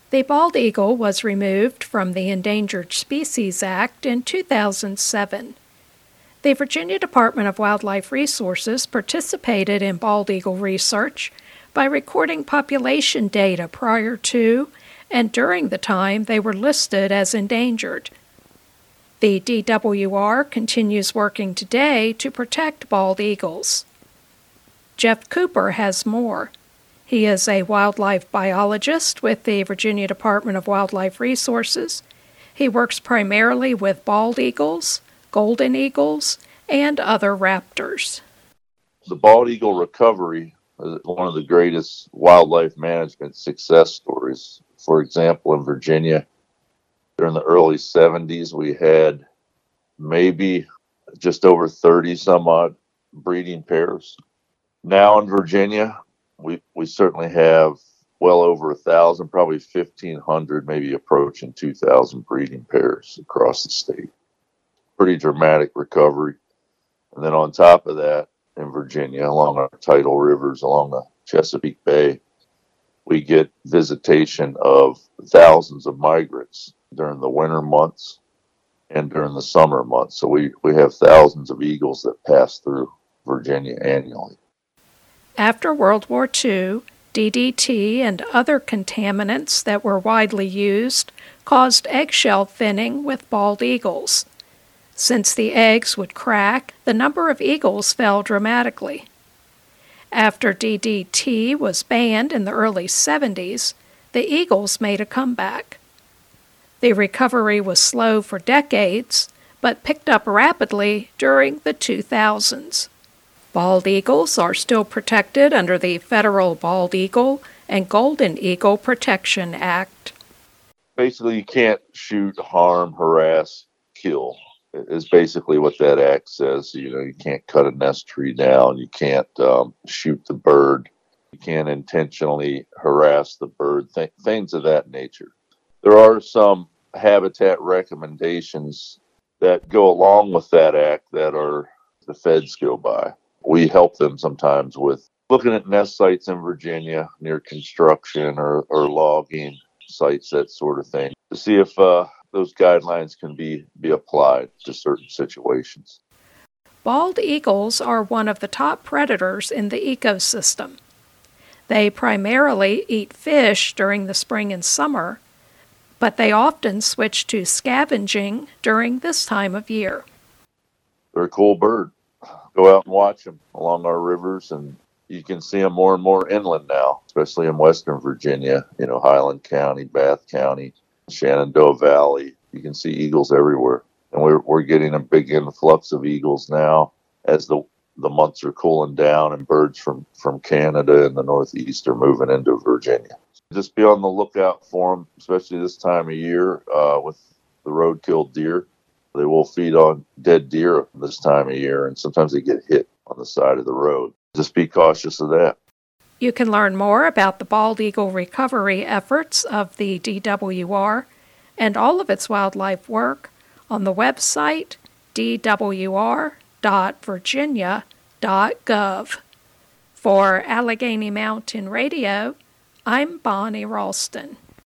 The bald eagle was removed from the Endangered Species Act in 2007. The Virginia Department of Wildlife Resources participated in bald eagle research by recording population data prior to and during the time they were listed as endangered. The DWR continues working today to protect bald eagles. Jeff Cooper has more. He is a wildlife biologist with the Virginia Department of Wildlife Resources. He works primarily with bald eagles, golden eagles, and other raptors. The bald eagle recovery is one of the greatest wildlife management success stories. For example, in Virginia, during the early 70s, we had maybe just over 30 some odd breeding pairs. Now in Virginia, we certainly have well over 1,000, probably 1,500, maybe approaching 2,000 breeding pairs across the state. Pretty dramatic recovery. And then on top of that, in Virginia, along our tidal rivers, along the Chesapeake Bay, we get visitation of thousands of migrants during the winter months and during the summer months. So we have thousands of eagles that pass through Virginia annually. After World War II, DDT and other contaminants that were widely used caused eggshell thinning with bald eagles. Since the eggs would crack, the number of eagles fell dramatically. After DDT was banned in the early 70s, the eagles made a comeback. The recovery was slow for decades, but picked up rapidly during the 2000s. Bald eagles are still protected under the Federal Bald Eagle and Golden Eagle Protection Act. Basically, you can't shoot, harm, harass, kill. Is basically what that act says. You can't cut a nest tree down. You can't shoot the bird. You can't intentionally harass the bird. Things of that nature. There are some habitat recommendations that go along with that act that are the feds go by. We help them sometimes with looking at nest sites in Virginia near construction or logging sites, that sort of thing, to see if those guidelines can be applied to certain situations. Bald eagles are one of the top predators in the ecosystem. They primarily eat fish during the spring and summer, but they often switch to scavenging during this time of year. They're a cool bird. Go out and watch them along our rivers, and you can see them more and more inland now, especially in western Virginia, Highland County, Bath County, Shenandoah Valley. You can see eagles everywhere. And we're getting a big influx of eagles now as the months are cooling down and birds from Canada and the Northeast are moving into Virginia. Just be on the lookout for them, especially this time of year with the roadkill deer. They will feed on dead deer this time of year, and sometimes they get hit on the side of the road. Just be cautious of that. You can learn more about the bald eagle recovery efforts of the DWR and all of its wildlife work on the website dwr.virginia.gov. For Allegheny Mountain Radio, I'm Bonnie Ralston.